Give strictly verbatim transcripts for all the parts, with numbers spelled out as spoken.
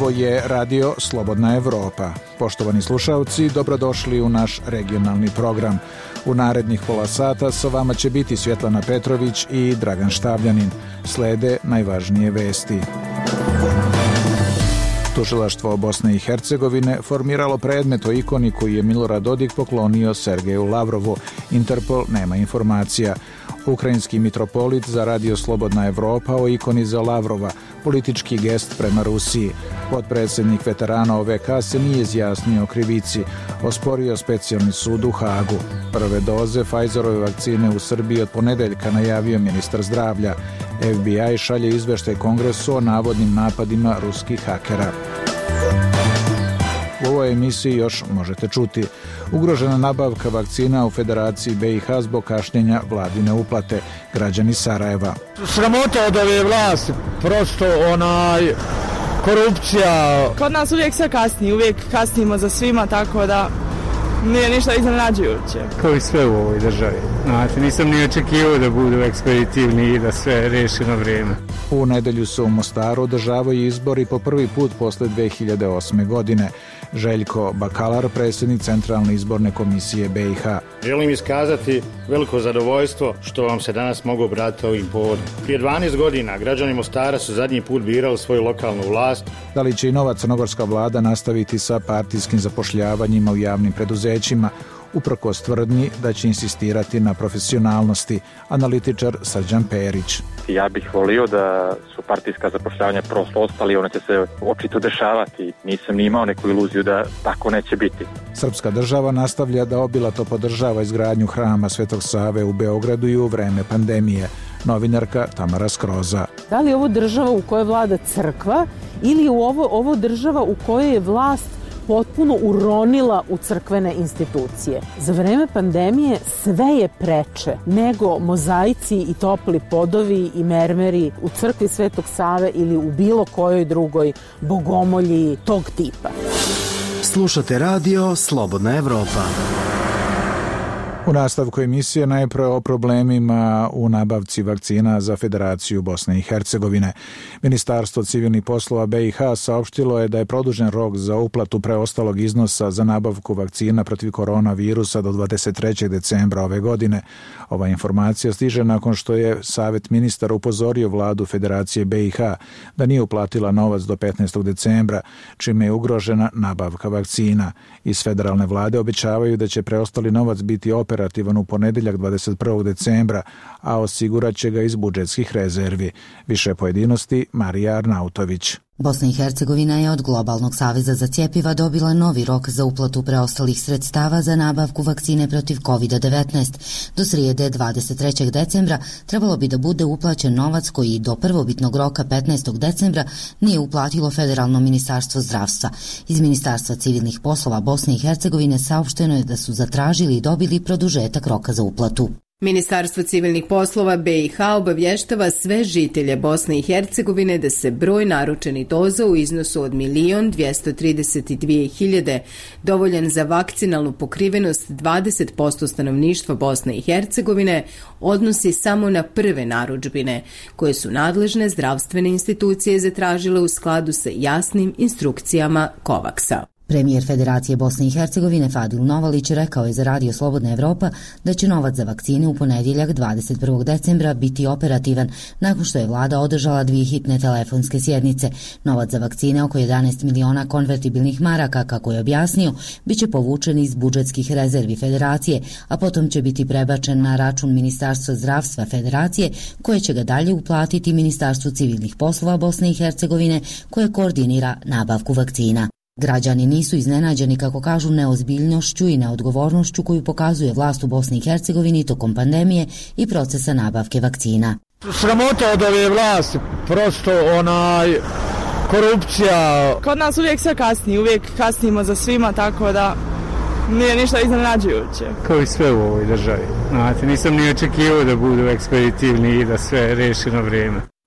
Ovo je Radio Slobodna Evropa. Poštovani slušalci, dobrodošli u naš regionalni program. U narednih pola sata sa vama će biti Svjetlana Petrović i Dragan Štavljanin. Slede najvažnije vesti. Tužilaštvo Bosne i Hercegovine formiralo predmet o ikoni koji je Milorad Dodik poklonio Sergeju Lavrovu. Interpol nema informacija. Ukrajinski mitropolit za Radio Slobodna Evropa o ikoni za Lavrova, politički gest prema Rusiji. Potpredsjednik veterana O V K se nije izjasnio o krivici, osporio specijalni sud u Hagu. Prve doze Pfizerove vakcine u Srbiji od ponedeljka najavio ministar zdravlja. F B I šalje izveštaj Kongresu o navodnim napadima ruskih hakera. U ovoj emisiji još možete čuti: ugrožena nabavka vakcina u Federaciji B i H zbog kašnjenja vladine uplate, građani Sarajeva. Sramota od ove vlasti, prosto onaj korupcija. Kod nas uvijek sve kasni, uvijek kasnimo za svima, tako da nije ništa iznenađujuće. Kao i sve u ovoj državi. Znate, nisam ni očekivao da budu ekspeditivni i da sve reši na vrijeme. U nedelju se u Mostaru održavaju izbori po prvi put posle dve hiljade osme. godine. Željko Bakalar, predsjednik Centralne izborne komisije B i H. Želim iskazati veliko zadovoljstvo što vam se danas mogu obratiti ovim povodom. Prije dvanaest godina građani Mostara su zadnji put birali svoju lokalnu vlast. Da li će i nova crnogorska vlada nastaviti sa partijskim zapošljavanjima u javnim preduzećima, uprkos tvrdnji da će insistirati na profesionalnosti, analitičar Srđan Perić. Ja bih volio da su partijska zapošljavanja prosto ostali, one će se očito dešavati. Nisam ni imao neku iluziju da tako neće biti. Srpska država nastavlja da obilato podržava izgradnju hrama Svetog Save u Beogradu i u vreme pandemije. Novinarka Tamara Skroza. Da li je ovo država u kojoj vlada crkva ili je ovo, ovo država u kojoj je vlast potpuno uronila u crkvene institucije? Za vreme pandemije sve je preče nego mozaici i topli podovi i mermeri u crkvi Svetog Save ili u bilo kojoj drugoj bogomolji tog tipa. Slušate Radio Slobodna Evropa. U nastavku emisije najpre o problemima u nabavci vakcina za Federaciju Bosne i Hercegovine. Ministarstvo civilnih poslova B i H saopštilo je da je produžen rok za uplatu preostalog iznosa za nabavku vakcina protiv koronavirusa do dvadeset trećeg decembra ove godine. Ova informacija stiže nakon što je Savet ministara upozorio vladu Federacije B i H da nije uplatila novac do petnaestog decembra, čime je ugrožena nabavka vakcina. Iz federalne vlade obećavaju da će preostali novac biti operativan u ponedeljak dvadeset prvog decembra, a osigurat će ga iz budžetskih rezervi. Više pojedinosti Marija Arnautović. Bosna i Hercegovina je od Globalnog saveza za cjepiva dobila novi rok za uplatu preostalih sredstava za nabavku vakcine protiv kovid devetnaest. Do srijede dvadeset trećeg decembra trebalo bi da bude uplaćen novac koji do prvobitnog roka petnaestog decembra nije uplatilo Federalno ministarstvo zdravstva. Iz Ministarstva civilnih poslova Bosne i Hercegovine saopšteno je da su zatražili i dobili produžetak roka za uplatu. Ministarstvo civilnih poslova B i H obavještava sve žitelje Bosne i Hercegovine da se broj naručenih doza u iznosu od milion dvjesto trideset dvije hiljade dovoljan za vakcinalnu pokrivenost dvadeset posto stanovništva Bosne i Hercegovine odnosi samo na prve narudžbine, koje su nadležne zdravstvene institucije zatražile u skladu sa jasnim instrukcijama Kovaksa. Premijer Federacije Bosne i Hercegovine Fadil Novalić rekao je za Radio Slobodna Evropa da će novac za vakcine u ponedjeljak dvadeset prvog decembra biti operativan nakon što je vlada održala dvije hitne telefonske sjednice. Novac za vakcine, oko jedanaest miliona konvertibilnih maraka, kako je objasnio, bit će povučen iz budžetskih rezervi Federacije, a potom će biti prebačen na račun Ministarstva zdravstva Federacije, koje će ga dalje uplatiti Ministarstvu civilnih poslova Bosne i Hercegovine, koje koordinira nabavku vakcina. Građani nisu iznenađeni, kako kažu, neozbiljnošću i neodgovornošću koju pokazuje vlast u Bosni i Hercegovini tokom pandemije i procesa nabavke vakcina. Sramota od ove vlasti, prosto onaj korupcija. Kod nas uvijek sve kasni, uvijek kasnimo za svima, tako da nije ništa iznenađujuće. Kao i sve u ovoj državi. Znate, nisam ni očekivao da budu ekspeditivni i da sve reši na vrijeme.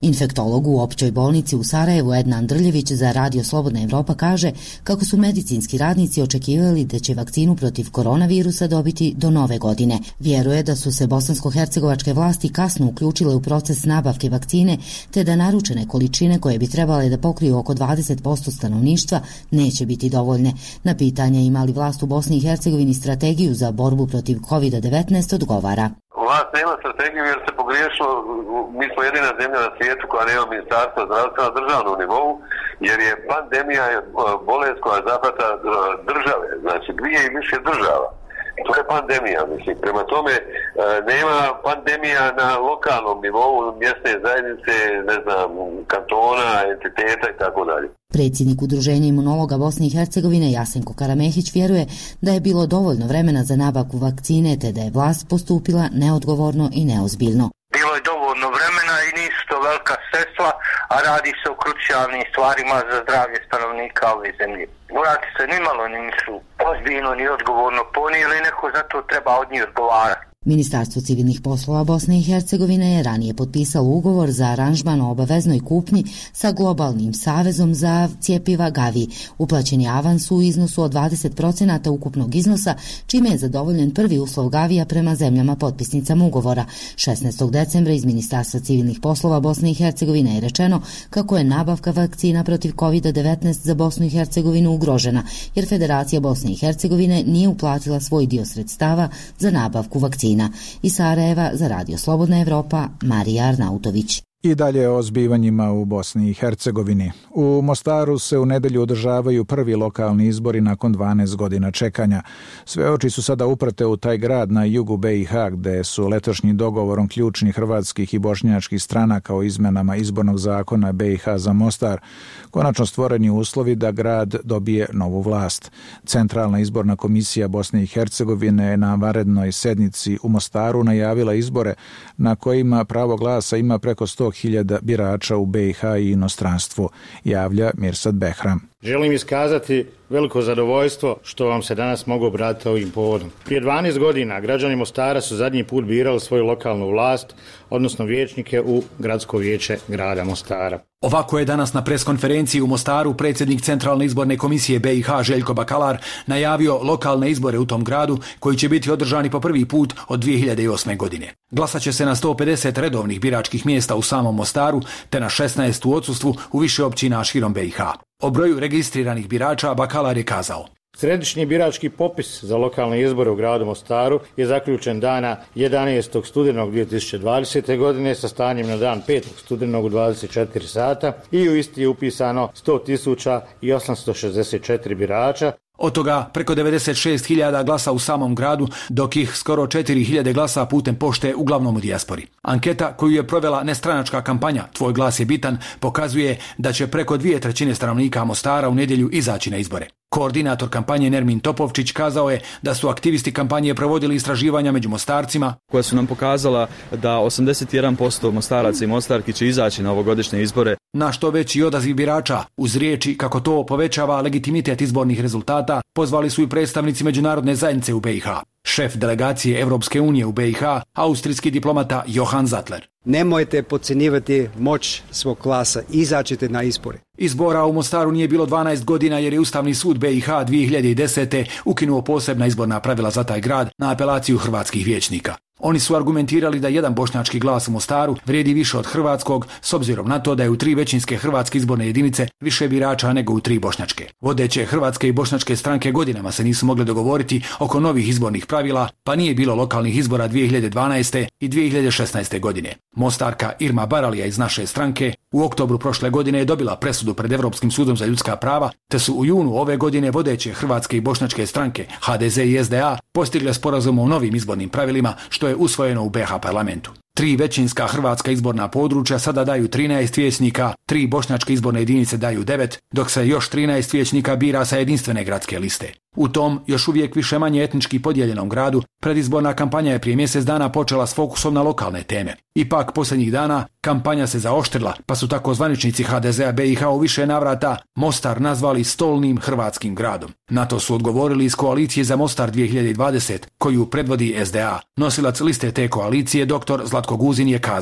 Infektolog u općoj bolnici u Sarajevu Edna Andrljević za Radio Slobodna Evropa kaže kako su medicinski radnici očekivali da će vakcinu protiv koronavirusa dobiti do nove godine. Vjeruje da su se bosansko-hercegovačke vlasti kasno uključile u proces nabavke vakcine, te da naručene količine koje bi trebale da pokriju oko dvadeset posto stanovništva neće biti dovoljne. Na pitanje ima li vlast u Bosni i Hercegovini strategiju za borbu protiv kovid devetnaest odgovara. Vlast nema strategiju jer se pogriješilo, mi smo jedina zemlja na svijetu koja nema ministarstva zdravstva na državnom nivou, jer je pandemija bolest koja zahvata države, znači dvije i više država. To je pandemija, mislim. Prema tome, nema pandemija na lokalnom nivou, mjesne zajednice, ne znam, kantona, entiteta i tako dalje. Predsjednik Udruženja imunologa Bosne i Hercegovine Jasenko Karamehić vjeruje da je bilo dovoljno vremena za nabavku vakcine, te da je vlast postupila neodgovorno i neozbiljno. Bilo je dovoljno vremena i nisu to velika sredstva, a radi se o krucijalnim stvarima za zdravlje stanovnika ove zemlje. Morati se nimalo nisu ozbiljno ni odgovorno ponijeli, neko za to treba od njih odgovarati. Ministarstvo civilnih poslova Bosne i Hercegovine je ranije potpisalo ugovor za aranžman o obaveznoj kupnji sa globalnim savezom za cjepiva Gavi. Uplaćen je avans u iznosu od dvadeset posto ukupnog iznosa, čime je zadovoljen prvi uslov Gavija prema zemljama potpisnicama ugovora. šesnaestog decembra iz Ministarstva civilnih poslova Bosne i Hercegovine je rečeno kako je nabavka vakcina protiv kovid devetnaest za Bosnu i Hercegovinu ugrožena, jer Federacija Bosne i Hercegovine nije uplatila svoj dio sredstava za nabavku vakcina. Iz Sarajeva za Radio Slobodna Evropa, Marija Arnautović. I dalje o zbivanjima u Bosni i Hercegovini. U Mostaru se u nedelju održavaju prvi lokalni izbori nakon dvanaest godina čekanja. Sve oči su sada uprte u taj grad na jugu B i H, gde su letošnji dogovorom ključnih hrvatskih i bošnjačkih stranaka o izmenama izbornog zakona B i H za Mostar konačno stvoreni uslovi da grad dobije novu vlast. Centralna izborna komisija Bosne i Hercegovine je na vanrednoj sednici u Mostaru najavila izbore na kojima pravo glasa ima preko sto hiljada birača u B i H i inostranstvu, javlja Mirsad Behram. Želim iskazati veliko zadovoljstvo što vam se danas mogu obratiti ovim povodom. Prije dvanaest godina građani Mostara su zadnji put birali svoju lokalnu vlast, odnosno vijećnike u gradsko vijeće grada Mostara. Ovako je danas na preskonferenciji u Mostaru predsjednik Centralne izborne komisije B i H Željko Bakalar najavio lokalne izbore u tom gradu koji će biti održani po prvi put od dvije hiljade osme. godine. Glasat će se na sto pedeset redovnih biračkih mjesta u samom Mostaru te na šesnaest u odsustvu u više općina širom B i H. O broju registriranih birača Bakalar je kazao: Središnji birački popis za lokalne izbore u gradu Mostaru je zaključen dana jedanaestog studenog dvije tisuće dvadesete. godine sa stanjem na dan petog studenog u dvadeset četiri sata i u isti je upisano sto tisuća osamsto šezdeset četiri birača. Od toga preko devedeset šest hiljada glasa u samom gradu, dok ih skoro četiri hiljade glasa putem pošte uglavnom u dijaspori. Anketa koju je provela nestranačka kampanja Tvoj glas je bitan pokazuje da će preko dvije trećine stanovnika Mostara u nedjelju izaći na izbore. Koordinator kampanje Nermin Topovčić kazao je da su aktivisti kampanje provodili istraživanja među Mostarcima koja su nam pokazala da osamdeset jedan posto Mostaraca i Mostarki će izaći na ovogodišnje izbore. Na što veći odaziv birača, uz riječi kako to povećava legitimitet izbornih rezultata, pozvali su i predstavnici međunarodne zajednice u B i H. Šef delegacije Europske unije u B i H, austrijski diplomata Johan Zattler. Nemojte podcjenjivati moć svog glasa, izađite na izbore. Izbora u Mostaru nije bilo dvanaest godina jer je Ustavni sud B i H dvije hiljade desete. ukinuo posebna izborna pravila za taj grad na apelaciju hrvatskih vijećnika. Oni su argumentirali da jedan bošnjački glas u Mostaru vrijedi više od hrvatskog, s obzirom na to da je u tri većinske hrvatske izborne jedinice više birača nego u tri bošnjačke. Vodeće hrvatske i bošnjačke stranke godinama se nisu mogle dogovoriti oko novih izbornih pravila, pa nije bilo lokalnih izbora dvije hiljade dvanaeste. i dvije hiljade šesnaeste. godine. Mostarka Irma Baralija iz naše stranke u oktobru prošle godine je dobila presudu pred Europskim sudom za ljudska prava, te su u junu ove godine vodeće hrvatske i bošnjačke stranke H D Z i S D A postigle sporazum o novim izbornim pravilima, što je usvojeno u B H parlamentu. Tri većinska hrvatska izborna područja sada daju trinaest vijećnika, tri bošnjačke izborne jedinice daju devet, dok se još trinaest vijećnika bira sa jedinstvene gradske liste. U tom, još uvijek više manje etnički podijeljenom gradu, predizborna kampanja je prije mjesec dana počela s fokusom na lokalne teme. Ipak, posljednjih dana, kampanja se zaoštrila, pa su tako zvaničnici H D Z A B i H u više navrata Mostar nazvali stolnim hrvatskim gradom. Na to su odgovorili iz koalicije za Mostar dvije hiljade dvadesete, koju predvodi S D A. Nosilac liste te koalicije, doktor Zlatko Guzin, je kazao: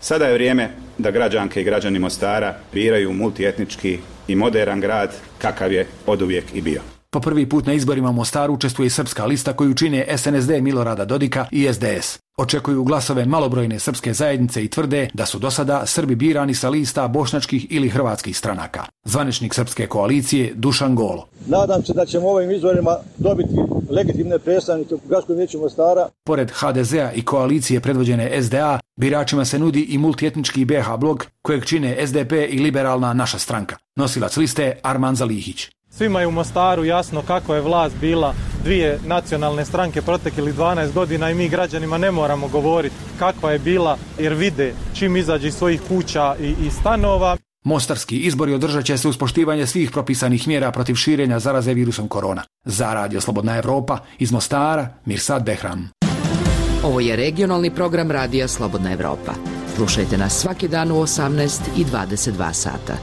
Sada je vrijeme da građanke i građani Mostara biraju multietnički i moderan grad kakav je oduvijek i bio. Po prvi put na izborima u Mostaru učestvuje i srpska lista koju čine S N S D Milorada Dodika i S D S. Očekuju glasove malobrojne srpske zajednice i tvrde da su do sada Srbi birani sa lista bošnjačkih ili hrvatskih stranaka. Zvaničnik srpske koalicije Dušan Golo. Nadam se da ćemo ovim izborima dobiti legitimne predstavnike u Gradskom vijeću Mostara. Pored H D Z-a i koalicije predvođene S D A, biračima se nudi i multietnički B H blok kojeg čine S D P i liberalna Naša stranka. Nosilac liste Arman Zalihić. Svima je u Mostaru jasno kako je vlast bila dvije nacionalne stranke proteklih dvanaest godina i mi građanima ne moramo govoriti kakva je bila jer vide čim izađe iz svojih kuća i, i stanova. Mostarski izbori održat će se uz poštivanje svih propisanih mjera protiv širenja zaraze virusom korona. Za Radio Slobodna Evropa iz Mostara, Mirsad Behram. Ovo je regionalni program Radija Slobodna Evropa. Slušajte nas svaki dan u osamnaest i dvadeset dva sata.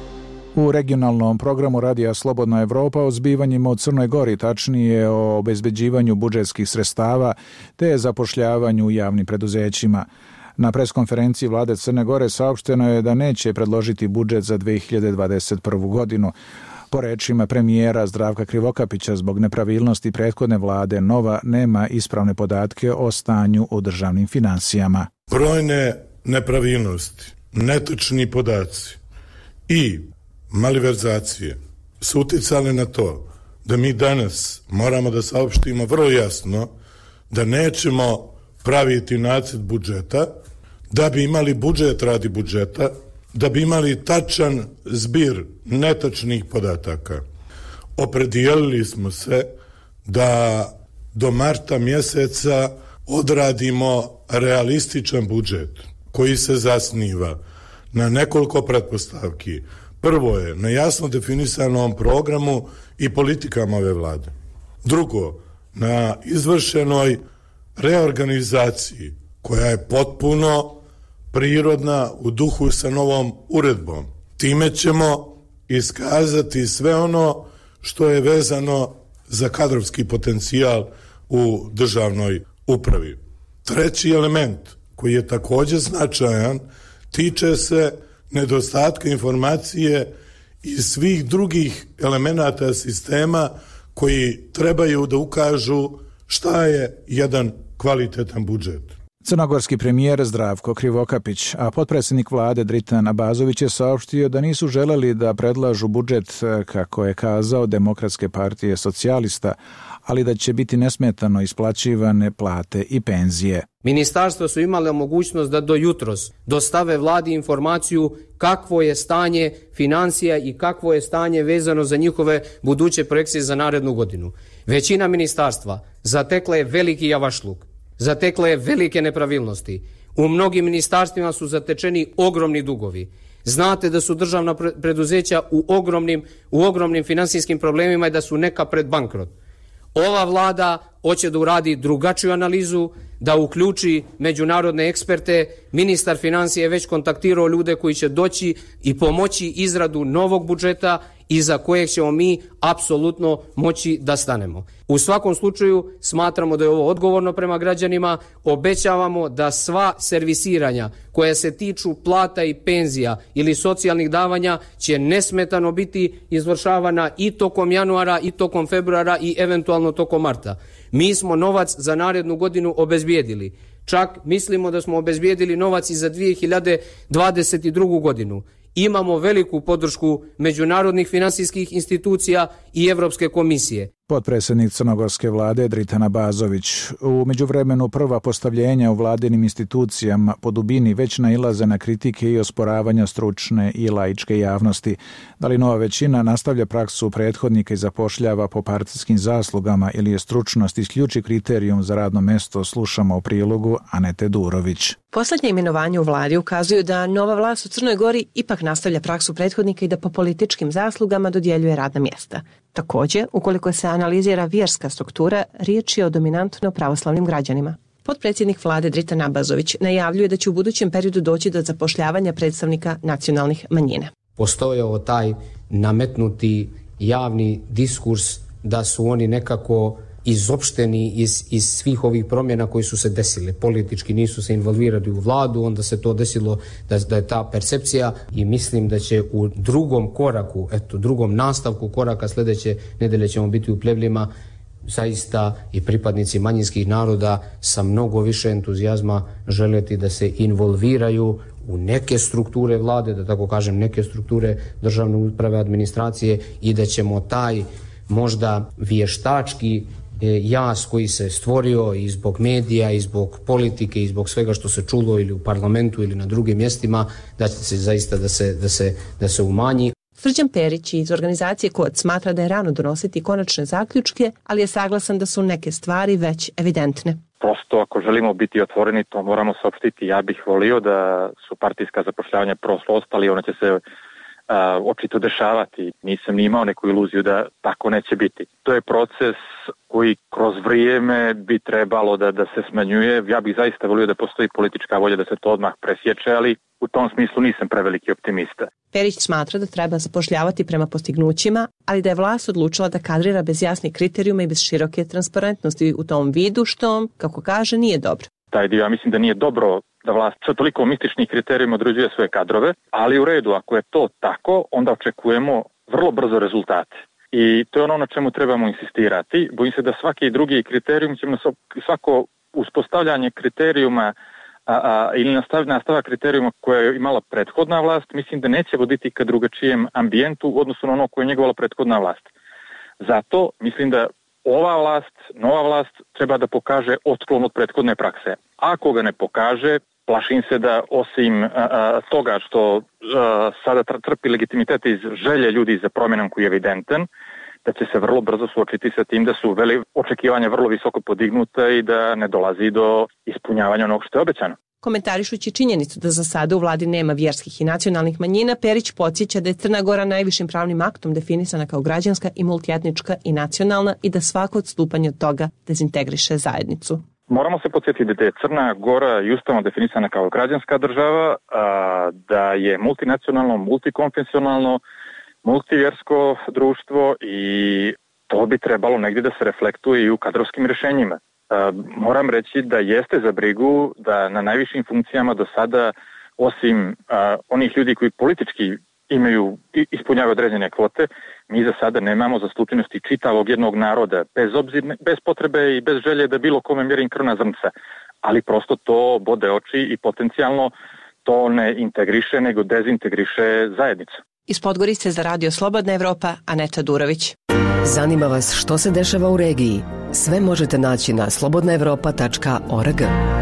U regionalnom programu Radija Slobodna Evropa o zbivanjima u Crnoj Gori, tačnije o obezbeđivanju budžetskih sredstava te zapošljavanju u javnim preduzećima. Na preskonferenciji vlade Crne Gore saopšteno je da neće predložiti budžet za dve hiljade dvadeset prvu godinu. Po rečima premijera Zdravka Krivokapića, zbog nepravilnosti prethodne vlade, nova nema ispravne podatke o stanju u državnim finansijama. Brojne nepravilnosti, netočni podaci i malverzacije su uticale na to da mi danas moramo da saopštimo vrlo jasno da nećemo praviti nacrt budžeta, da bi imali budžet radi budžeta, da bi imali tačan zbir netačnih podataka. Opredijelili smo se da do marta mjeseca odradimo realističan budžet koji se zasniva na nekoliko pretpostavki. Prvo je na jasno definisanom programu i politikama ove vlade. Drugo, na izvršenoj reorganizaciji koja je potpuno prirodna u duhu sa novom uredbom. Time ćemo iskazati sve ono što je vezano za kadrovski potencijal u državnoj upravi. Treći element koji je također značajan tiče se nedostatka informacije i svih drugih elemenata sistema koji trebaju da ukažu šta je jedan kvalitetan budžet. Crnogorski premijer Zdravko Krivokapić, a potpredsjednik vlade Dritan Abazović je saopštio da nisu želeli da predlažu budžet, kako je kazao, Demokratske partije socijalista, ali da će biti nesmetano isplaćivane plate i penzije. Ministarstva su imale mogućnost da do jutros dostave vladi informaciju kakvo je stanje financija i kakvo je stanje vezano za njihove buduće projekcije za narednu godinu. Većina ministarstva zatekla je veliki javašluk, zatekla je velike nepravilnosti. U mnogim ministarstvima su zatečeni ogromni dugovi. Znate da su državna preduzeća u ogromnim, u ogromnim finansijskim problemima i da su neka pred bankrot. Ova vlada hoće da uradi drugačiju analizu, da uključi međunarodne eksperte. Ministar financija je već kontaktirao ljude koji će doći i pomoći izradu novog budžeta iza kojeg ćemo mi apsolutno moći da stanemo. U svakom slučaju smatramo da je ovo odgovorno prema građanima, obećavamo da sva servisiranja koja se tiču plata i penzija ili socijalnih davanja će nesmetano biti izvršavana i tokom januara i tokom februara i eventualno tokom marta. Mi smo novac za narednu godinu obezbijedili. Čak mislimo da smo obezbijedili novac i za dvije hiljade dvadeset drugu godinu. Imamo veliku podršku međunarodnih finansijskih institucija i Evropske komisije. Potpredsjednik crnogorske vlade Dritan Abazović. U međuvremenu prva postavljenja u vladinim institucijama po dubini već nailaze na kritike i osporavanja stručne i laičke javnosti. Da li nova većina nastavlja praksu prethodnika i zapošljava po partijskim zaslugama ili je stručnost isključi kriterijum za radno mesto, slušamo u prilogu Anete Durović. Poslednje imenovanje u vladi ukazuju da nova vlast u Crnoj Gori ipak nastavlja praksu prethodnika i da po političkim zaslugama dodjeljuje radna mjesta. Također, ukoliko se analizira vjerska struktura, riječ je o dominantno pravoslavnim građanima. Potpredsjednik vlade Dritan Abazović najavljuje da će u budućem periodu doći do zapošljavanja predstavnika nacionalnih manjina. Postojao taj nametnuti javni diskurs da su oni nekako izopšteni iz, iz svih ovih promjena koji su se desile. Politički nisu se involvirali u vladu, onda se to desilo da, da je ta percepcija i mislim da će u drugom koraku, eto, drugom nastavku koraka sljedeće nedelje ćemo biti u Plevljima zaista i pripadnici manjinskih naroda sa mnogo više entuzijazma želeti da se involviraju u neke strukture vlade, da tako kažem, neke strukture državne uprave, administracije i da ćemo taj možda vještački jaz koji se stvorio i zbog medija i zbog politike i zbog svega što se čulo ili u parlamentu ili na drugim mjestima, da će se zaista da se, da se, da se umanji. Srđan Perić iz organizacije Kod smatra da je rano donositi konačne zaključke, ali je saglasan da su neke stvari već evidentne. Prosto ako želimo biti otvoreni, to moramo saopštiti. Ja bih volio da su partijska zapošljavanja prošlo ostali, ona će se uh, očito dešavati. Nisam ni imao neku iluziju da tako neće biti. To je proces koji kroz vrijeme bi trebalo da, da se smanjuje. Ja bih zaista volio da postoji politička volja da se to odmah presječe, ali u tom smislu nisam preveliki optimista. Perić smatra da treba zapošljavati prema postignućima, ali da je vlast odlučila da kadrira bez jasnih kriterijuma i bez široke transparentnosti u tom vidu, što, kako kaže, nije dobro. Taj dio, ja mislim da nije dobro da vlast sa toliko mističnih kriterijuma određuje svoje kadrove, ali u redu, ako je to tako, onda očekujemo vrlo brzo rezultate. I to je ono na čemu trebamo insistirati. Bojim se da svaki drugi kriterijum ćemo, svako uspostavljanje kriterijuma a, a, ili nastav, nastava kriterijuma koje je imala prethodna vlast, mislim da neće voditi ka drugačijem ambijentu u odnosu na ono koje je njegovala prethodna vlast. Zato mislim da ova vlast, nova vlast treba da pokaže otklon od prethodne prakse. Ako ga ne pokaže, plašim se da osim a, a, toga što a, sada trpi legitimitet iz želje ljudi za promjenom koji je evidentan, da će se vrlo brzo suočiti sa tim da su veli, očekivanja vrlo visoko podignuta i da ne dolazi do ispunjavanja onog što je obećano. Komentarišući činjenicu da za sada u vladi nema vjerskih i nacionalnih manjina, Perić podsjeća da je Crna Gora najvišim pravnim aktom definisana kao građanska i multietnička i nacionalna i da svako odstupanje od toga dezintegriše zajednicu. Moramo se podsjetiti da je Crna Gora i ustavno definisana kao građanska država, a, da je multinacionalno, multikonfesionalno, multivjersko društvo i to bi trebalo negdje da se reflektuje i u kadrovskim rješenjima. E, moram reći da jeste za brigu da na najvišim funkcijama do sada, osim a, onih ljudi koji politički imaju, ispunjavaju određene kvote, mi za sada nemamo zastupljenosti čitavog jednog naroda, bez obzir, bez potrebe i bez želje da bilo kome mjerim krvna zrnca, ali prosto to bode oči i potencijalno to ne integriše, nego dezintegriše zajednicu. Iz Podgorice za Radio Slobodna Evropa, Aneta Durović. Zanima vas što se dešava u regiji? Sve možete naći na slobodna evropa tačka org.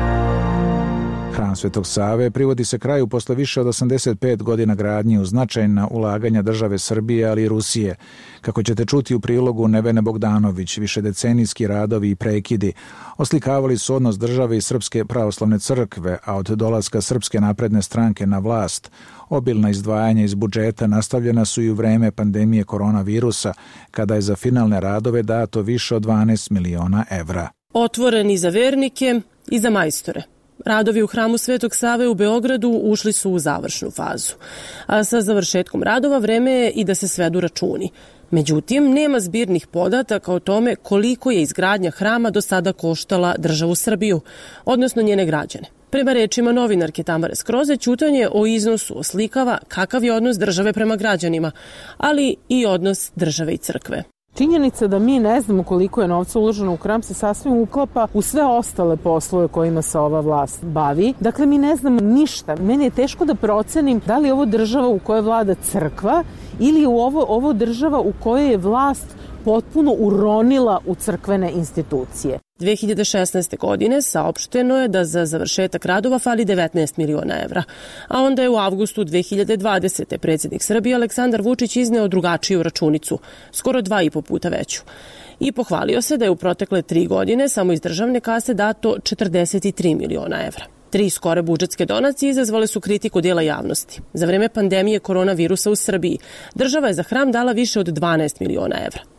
Hram Svetog Save privodi se kraju posle više od osamdeset pet godina gradnje uz značajna ulaganja države Srbije, ali i Rusije. Kako ćete čuti u prilogu Nevene Bogdanović, višedecenijski radovi i prekidi oslikavali su odnos države i Srpske pravoslavne crkve, a od dolaska Srpske napredne stranke na vlast obilna izdvajanja iz budžeta nastavljena su i u vreme pandemije koronavirusa, kada je za finalne radove dato više od dvanaest miliona evra. Otvoreni za vernike i za majstore. Radovi u Hramu Svetog Save u Beogradu ušli su u završnu fazu. A sa završetkom radova vreme je i da se svedu računi. Međutim, nema zbirnih podataka o tome koliko je izgradnja hrama do sada koštala državu Srbiju, odnosno njene građane. Prema rečima novinarke Tamare Skroze, ćutanje o iznosu oslikava kakav je odnos države prema građanima, ali i odnos države i crkve. Činjenica da mi ne znamo koliko je novca uloženo u hram se sasvim uklapa u sve ostale poslove kojima se ova vlast bavi. Dakle, mi ne znamo ništa. Meni je teško da procenim da li je ovo država u kojoj vlada crkva ili je ovo, ovo država u kojoj je vlast potpuno uronila u crkvene institucije. dve hiljade šesnaeste. godine saopšteno je da za završetak radova fali devetnaest miliona evra, a onda je u avgustu dve hiljade dvadesete. predsjednik Srbije Aleksandar Vučić izneo drugačiju računicu, skoro dva i po puta veću. I pohvalio se da je u protekle tri godine samo iz državne kase dato četrdeset tri miliona evra. Tri skore budžetske donacije izazvale su kritiku dijela javnosti. Za vreme pandemije koronavirusa u Srbiji država je za hram dala više od dvanaest miliona evra.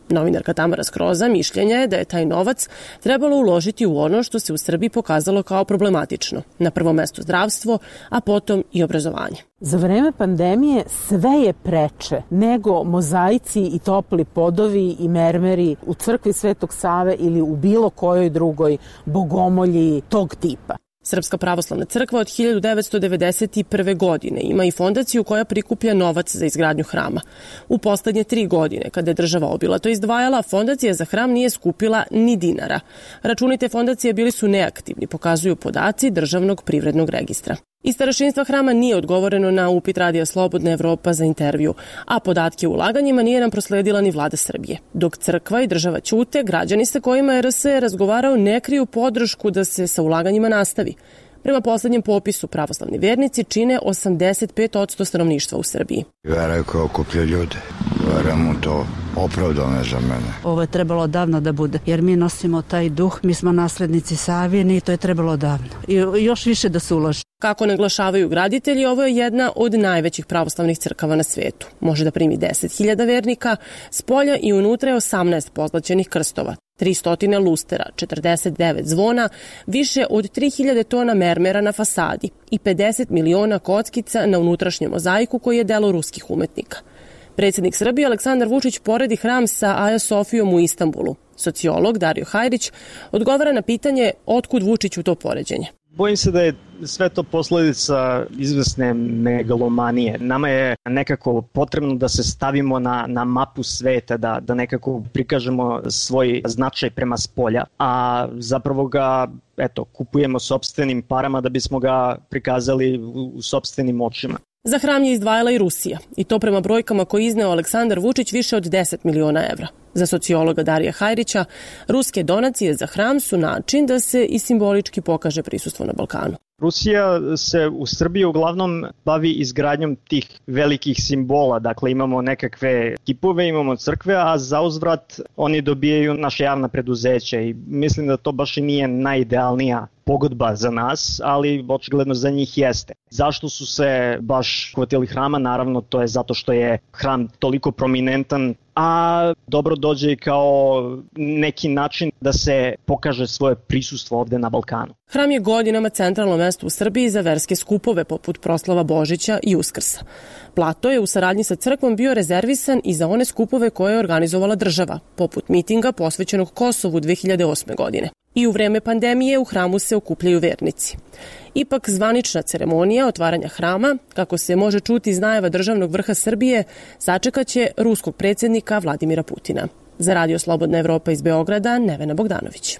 Novinarka Tamara Skroza mišljenja je da je taj novac trebalo uložiti u ono što se u Srbiji pokazalo kao problematično. Na prvom mestu zdravstvo, a potom i obrazovanje. Za vreme pandemije sve je preče nego mozaici i topli podovi i mermeri u crkvi Svetog Save ili u bilo kojoj drugoj bogomolji tog tipa. Srpska pravoslavna crkva od hiljadu devetsto devedeset prve. godine ima i fondaciju koja prikuplja novac za izgradnju hrama. U poslednje tri godine, kada je država obilato izdvajala, fondacija za hram nije skupila ni dinara. Računi te fondacije bili su neaktivni, pokazuju podaci Državnog privrednog registra. Iz starešinstva hrama nije odgovoreno na upit Radija Slobodna Evropa za intervju, a podatke o ulaganjima nije nam prosledila ni vlada Srbije. Dok crkva i država ćute, građani sa kojima je R S razgovarao ne kriju podršku da se sa ulaganjima nastavi. Prema poslednjem popisu, pravoslavni vernici čine osamdeset pet posto stanovništva u Srbiji. Vera koja okuplja ljude. Vera mu to opravdano za mene. Ovo je trebalo davno da bude, jer mi nosimo taj duh, mi smo naslednici Savine i to je trebalo davno. I još više da se uloži. Kako naglašavaju graditelji, ovo je jedna od najvećih pravoslavnih crkava na svetu. Može da primi deset hiljada vernika, spolja i unutra je osamnaest pozlaćenih krstova, tristo lustera, četrdeset devet zvona, više od tri hiljade tona mermera na fasadi i pedeset miliona kockica na unutrašnjem mozaiku koji je delo ruskih umetnika. Predsjednik Srbije Aleksandar Vučić poredi hram sa Aja Sofijom u Istanbulu. Sociolog Dario Hajrić odgovara na pitanje otkud Vučiću to poređenje. Bojim se da je sve to posledica izvesne megalomanije. Nama je nekako potrebno da se stavimo na, na mapu sveta, da, da nekako prikažemo svoj značaj prema spolja, a zapravo ga eto, kupujemo sopstvenim parama da bismo ga prikazali u, u sopstvenim očima. Za hram je izdvajala i Rusija, i to prema brojkama koje izneo Aleksandar Vučić više od deset miliona evra. Za sociologa Darija Hajrića, ruske donacije za hram su način da se i simbolički pokaže prisustvo na Balkanu. Rusija se u Srbiji uglavnom bavi izgradnjom tih velikih simbola, dakle imamo nekakve kipove, imamo crkve, a za uzvrat oni dobijaju naše javna preduzeća i mislim da to baš i nije najidealnija pogodba za nas, ali očigledno za njih jeste. Zašto su se baš hvatili hrama? Naravno, to je zato što je hram toliko prominentan, a dobro dođe i kao neki način da se pokaže svoje prisustvo ovde na Balkanu. Hram je godinama centralno mesto u Srbiji za verske skupove poput proslava Božića i Uskrsa. Plato je u saradnji sa crkvom bio rezervisan i za one skupove koje je organizovala država, poput mitinga posvećenog Kosovu dve hiljade osme. godine. I u vreme pandemije u hramu se okupljaju vernici. Ipak zvanična ceremonija otvaranja hrama, kako se može čuti iz najava državnog vrha Srbije, sačekaće ruskog predsjednika Vladimira Putina. Za Radio Slobodna Evropa iz Beograda, Nevena Bogdanović.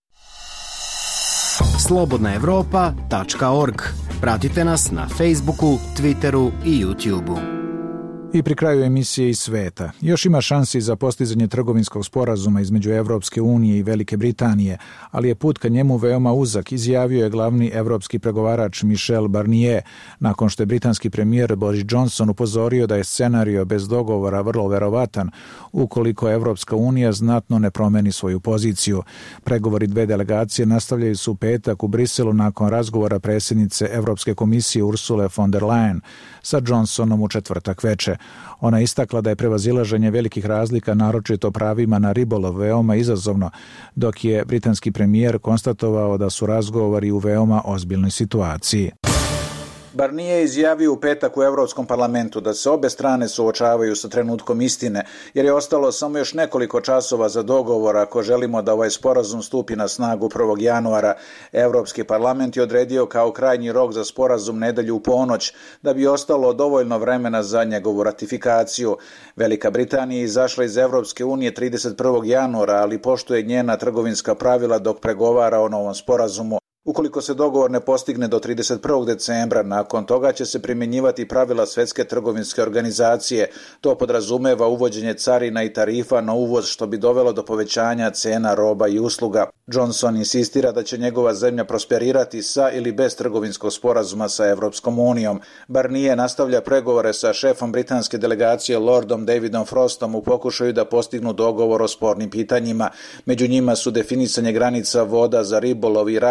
slobodna evropa tačka org. Pratite nas na Facebooku, Twitteru i YouTubeu. I pri kraju emisije iz sveta. Još ima šansi za postizanje trgovinskog sporazuma između Evropske unije i Velike Britanije, ali je put ka njemu veoma uzak, izjavio je glavni evropski pregovarač Michel Barnier, nakon što je britanski premijer Boris Johnson upozorio da je scenario bez dogovora vrlo verovatan ukoliko Evropska unija znatno ne promeni svoju poziciju. Pregovori dve delegacije nastavljaju se u petak u Briselu nakon razgovora predsjednice Evropske komisije Ursule von der Leyen sa Johnsonom u četvrtak veče. Ona je istakla da je prevazilaženje velikih razlika, naročito pravima na ribolov, veoma izazovno, dok je britanski premijer konstatovao da su razgovori u veoma ozbiljnoj situaciji. Barnier je izjavio u petak u Evropskom parlamentu da se obe strane suočavaju sa trenutkom istine, jer je ostalo samo još nekoliko časova za dogovor ako želimo da ovaj sporazum stupi na snagu prvog januara. Evropski parlament je odredio kao krajnji rok za sporazum nedelju u ponoć, da bi ostalo dovoljno vremena za njegovu ratifikaciju. Velika Britanija je izašla iz Evropske unije trideset prvog januara, ali poštuje njena trgovinska pravila dok pregovara o novom sporazumu. Ukoliko se dogovor ne postigne do trideset prvog decembra, nakon toga će se primjenjivati pravila Svetske trgovinske organizacije. To podrazumeva uvođenje carina i tarifa na uvoz, što bi dovelo do povećanja cena roba i usluga. Johnson insistira da će njegova zemlja prosperirati sa ili bez trgovinskog sporazuma sa Evropskom unijom. Barnier nastavlja pregovore sa šefom britanske delegacije Lordom Davidom Frostom u pokušaju da postignu dogovor o spornim pitanjima. Među njima su definisanje granica voda za ribolov i ravnopravna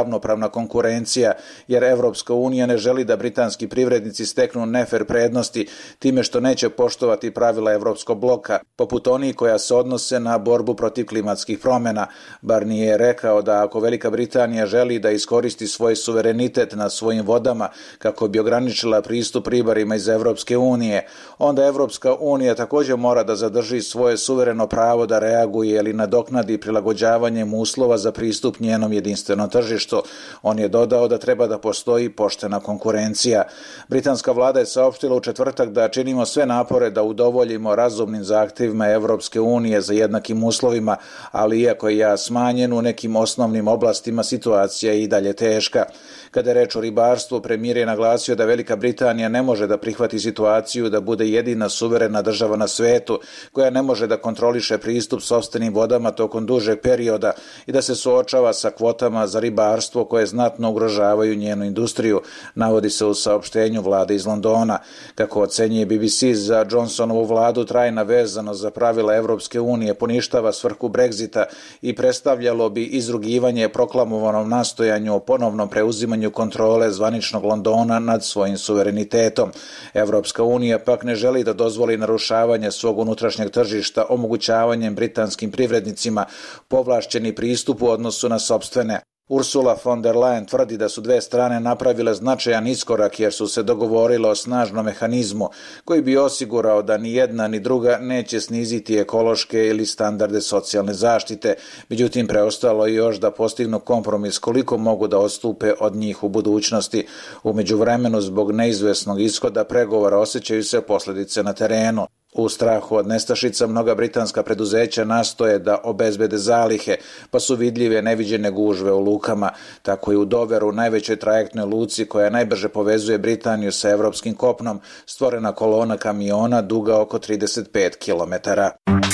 neispravna konkurencija, jer Evropska unija ne želi da britanski privrednici steknu nefer prednosti time što neće poštovati pravila Evropskog bloka, poput onih koja se odnose na borbu protiv klimatskih promjena. Barnier je rekao da ako Velika Britanija želi da iskoristi svoj suverenitet nad svojim vodama kako bi ograničila pristup ribarima iz Evropske unije, onda Evropska unija također mora da zadrži svoje suvereno pravo da reaguje ili nadoknadi prilagođavanjem uslova za pristup njenom jedinstvenom tržištu. On je dodao da treba da postoji poštena konkurencija. Britanska vlada je saopštila u četvrtak da činimo sve napore da udovoljimo razumnim zahtjevima Evropske unije za jednakim uslovima, ali iako je ja smanjen u nekim osnovnim oblastima, situacija je i dalje teška. Kada je reč o ribarstvu, premijer je naglasio da Velika Britanija ne može da prihvati situaciju da bude jedina suverena država na svetu koja ne može da kontroliše pristup sopstvenim vodama tokom dužeg perioda i da se suočava sa kvotama za ribarstvo koje znatno ugrožavaju njenu industriju, navodi se u saopštenju vlade iz Londona. Kako ocenjuje B B C, za Johnsonovu vladu trajna vezanost za pravila Evropske unije poništava svrhu Brexita i predstavljalo bi izrugivanje proklamovanom nastojanju o ponovnom preuzimanju kontrole zvaničnog Londona nad svojim suverenitetom. Evropska unija pak ne želi da dozvoli narušavanje svog unutrašnjeg tržišta omogućavanjem britanskim privrednicima povlašćeni pristup u odnosu na sopstvene. Ursula von der Leyen tvrdi da su dve strane napravile značajan iskorak jer su se dogovorile o snažnom mehanizmu koji bi osigurao da ni jedna ni druga neće sniziti ekološke ili standarde socijalne zaštite. Međutim, preostalo je još da postignu kompromis koliko mogu da odstupe od njih u budućnosti. U međuvremenu, zbog neizvesnog ishoda pregovora osjećaju se posljedice na terenu. U strahu od nestašica mnoga britanska preduzeća nastoje da obezbede zalihe, pa su vidljive neviđene gužve u lukama. Tako i u Doveru, najvećoj trajektnoj luci koja najbrže povezuje Britaniju sa evropskim kopnom, stvorena kolona kamiona duga oko trideset pet kilometara.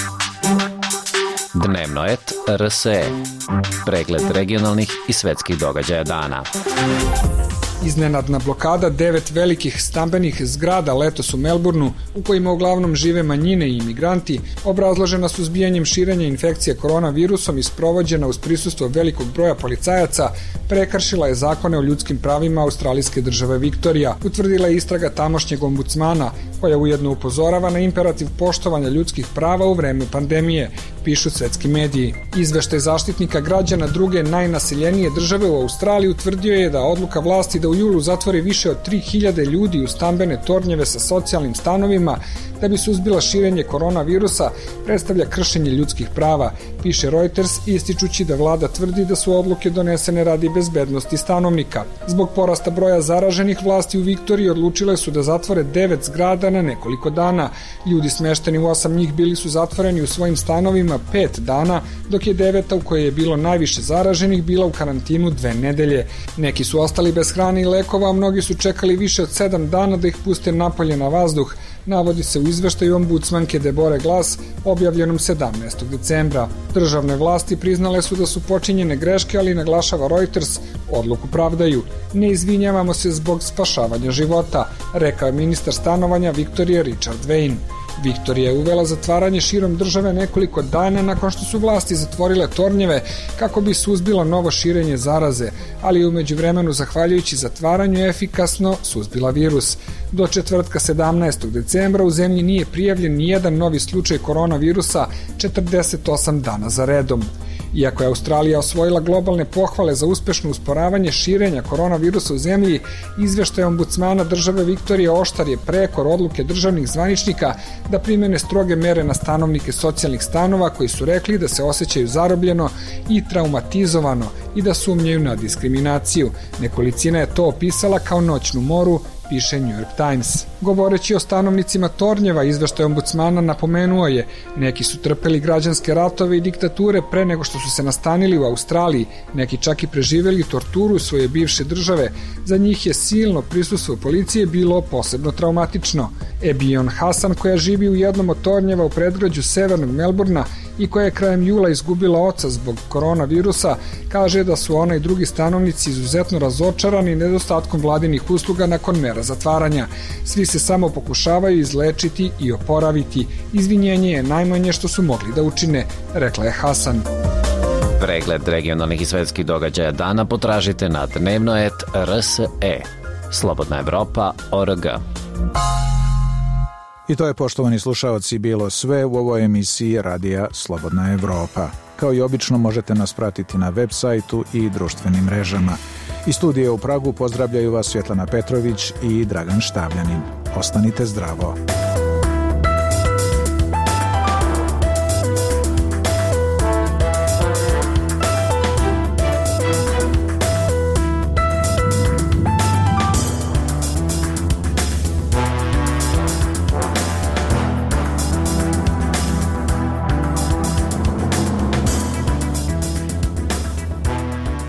Dnevno et R S E. Pregled regionalnih i svetskih događaja dana. Iznenadna blokada devet velikih stambenih zgrada letos u Melbourneu, u kojima uglavnom žive manjine i imigranti, obrazložena suzbijanjem širenja infekcije koronavirusom i sprovođena uz prisustvo velikog broja policajaca, prekršila je zakone o ljudskim pravima australijske države Viktorija, utvrdila je istraga tamošnjeg ombudsmana, koja ujedno upozorava na imperativ poštovanja ljudskih prava u vreme pandemije, pišu svetski mediji. Izveštaj zaštitnika građana druge najnaseljenije države u Australiji utvrdio je da odluka vlasti da u julu zatvori više od tri hiljade ljudi u stambene tornjeve sa socijalnim stanovima da bi suzbila širenje koronavirusa predstavlja kršenje ljudskih prava, piše Reuters, ističući da vlada tvrdi da su odluke donesene radi bezbednosti stanovnika. Zbog porasta broja zaraženih, vlasti u Viktoriji odlučile su da zatvore devet zgrada na nekoliko dana. Ljudi smešteni u osam njih bili su zatvoreni u svojim stanovima pet dana, dok je deveta, u kojoj je bilo najviše zaraženih, bila u karantinu dve nedelje. Neki su ostali bez hrane i lekova, a mnogi su čekali više od sedam dana da ih puste napolje na vazduh, navodi se u izveštaju ombudsmanke Debore Glass objavljenom sedamnaestog decembra. Državne vlasti priznale su da su počinjene greške, ali naglašava Reuters, odluku pravdaju. Ne izvinjavamo se zbog spašavanja života, rekao je ministar stanovanja Viktorije Richard Wayne. Viktorija je uvela zatvaranje širom države nekoliko dana nakon što su vlasti zatvorile tornjeve kako bi suzbila novo širenje zaraze, ali je u međuvremenu, zahvaljujući zatvaranju, efikasno suzbila virus. Do četvrtka sedamnaestog decembra u zemlji nije prijavljen nijedan novi slučaj koronavirusa četrdeset osam dana za redom. Iako je Australija osvojila globalne pohvale za uspešno usporavanje širenja koronavirusa u zemlji, izveštaj ombudsmana države Viktorije oštar je prekor odluke državnih zvaničnika da primene stroge mere na stanovnike socijalnih stanova koji su rekli da se osjećaju zarobljeno i traumatizovano i da sumnjaju na diskriminaciju. Nekolicina je to opisala kao noćnu moru, piše New York Times. Govoreći o stanovnicima tornjeva, izveštaj ombudsmana napomenuo je: neki su trpeli građanske ratove i diktature pre nego što su se nastanili u Australiji, neki čak i preživeli torturu svoje bivše države. Za njih je silno prisustvo policije bilo posebno traumatično. Ebion Hasan, koja živi u jednom od tornjeva u predgrađu severnog Melbourna i koja je krajem jula izgubila oca zbog koronavirusa, kaže da su ona i drugi stanovnici izuzetno razočarani nedostatkom vladinih usluga nakon mera zatvaranja. Svi se samo pokušavaju izlečiti i oporaviti. Izvinjenje je najmanje što su mogli da učine, rekla je Hasan. Pregled regionalnih i svetskih događaja dana potražite na dnevnoet tačka r s e. Slobodna Evropa tačka org. I to je, poštovani slušaoci, bilo sve u ovoj emisiji Radija Slobodna Evropa. Kao i obično možete nas pratiti na web sajtu i društvenim mrežama. Iz studija u Pragu pozdravljaju vas Svjetlana Petrović i Dragan Štavljanin. Ostanite zdravo.